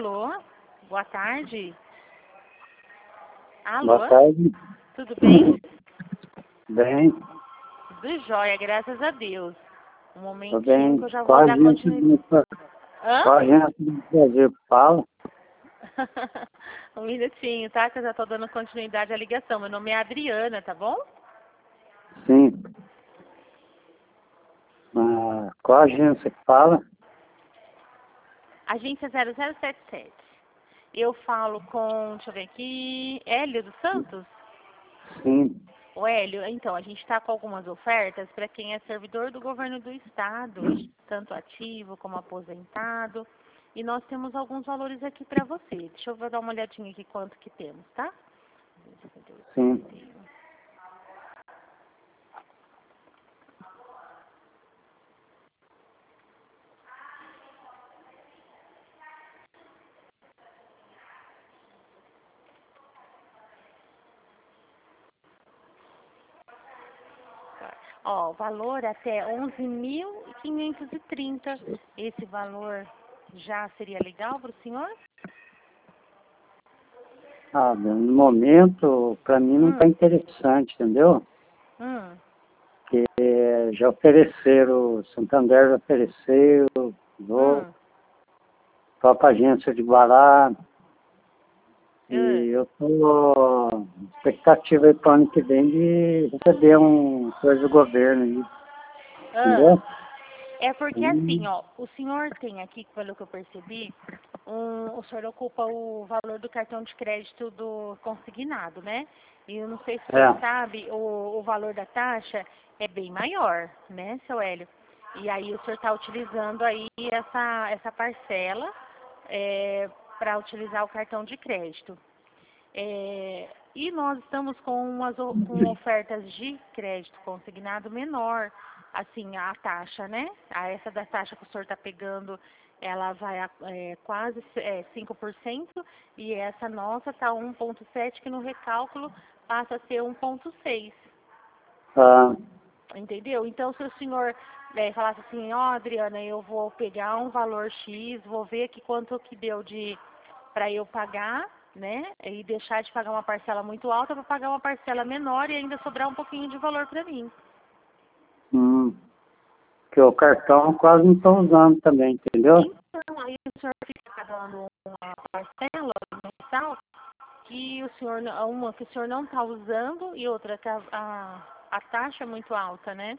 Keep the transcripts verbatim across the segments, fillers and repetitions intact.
Alô? Boa tarde. Alô? Boa tarde. Tudo bem? Bem, Tudo jóia, graças a Deus. Um tô momentinho bem. que eu já Qual vou a dar gente continuidade. do, Hã? qual a gente do Brasil fala? Um minutinho, tá? Que eu já tô dando continuidade à ligação. Meu nome é Adriana, tá bom? Sim. Ah, qual agência que fala? Agência zero zero sete sete. Eu falo com, deixa eu ver aqui, Hélio dos Santos? Sim. O Hélio, então, a gente está com algumas ofertas para quem é servidor do governo do estado, tanto ativo como aposentado. E nós temos alguns valores aqui para você. Deixa eu dar uma olhadinha aqui quanto que temos, tá? Sim. Ó, o valor até onze mil quinhentos e trinta. Esse valor já seria legal para o senhor? Ah, no momento, para mim não está Hum, interessante, entendeu? hum, Porque já ofereceram, o Santander já ofereceu, vou, hum. própria agência de Guará, hum. e eu tô expectativa aí para o ano que vem de receber um coisa do governo aí, Ah, entendeu? é porque Hum, assim, ó, o senhor tem aqui, pelo que eu percebi, um, o senhor ocupa o valor do cartão de crédito do consignado, né? E eu não sei se o senhor é. sabe, o, o valor da taxa é bem maior, né, seu Hélio? E aí o senhor está utilizando aí essa, essa parcela para utilizar o cartão de crédito. É, e nós estamos com, umas, o- com ofertas de crédito consignado menor, assim, a taxa, né? A essa da taxa que o senhor está pegando, ela vai a é, quase é, cinco por cento e essa nossa está um vírgula sete, que no recálculo passa a ser um vírgula seis. Ah, Entendeu? Então, se o senhor é, falasse assim, ó, Adriana, eu vou pegar um valor X, vou ver aqui quanto que deu de para eu pagar, né? E deixar de pagar uma parcela muito alta para pagar uma parcela menor e ainda sobrar um pouquinho de valor para mim. hum, que o cartão quase não estou usando também, entendeu? Então, aí o senhor fica pagando uma parcela mensal que o senhor, não- uma que o senhor não está usando e outra que a, a, a taxa é muito alta, né?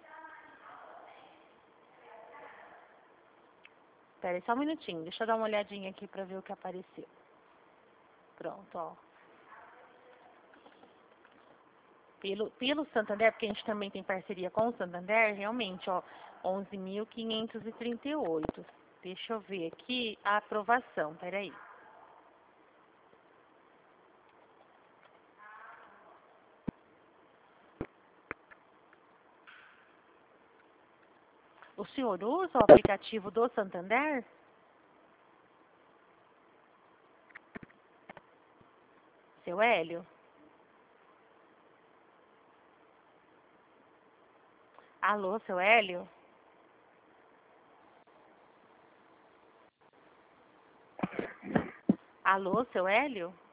Espera aí só um minutinho, deixa eu dar uma olhadinha aqui para ver o que apareceu. Pronto, ó. Pelo, pelo Santander, porque a gente também tem parceria com o Santander, realmente, ó, onze mil quinhentos e trinta e oito. Deixa eu ver aqui a aprovação, peraí. O senhor usa o aplicativo do Santander? Seu Hélio? Alô, seu Hélio? Alô, seu Hélio?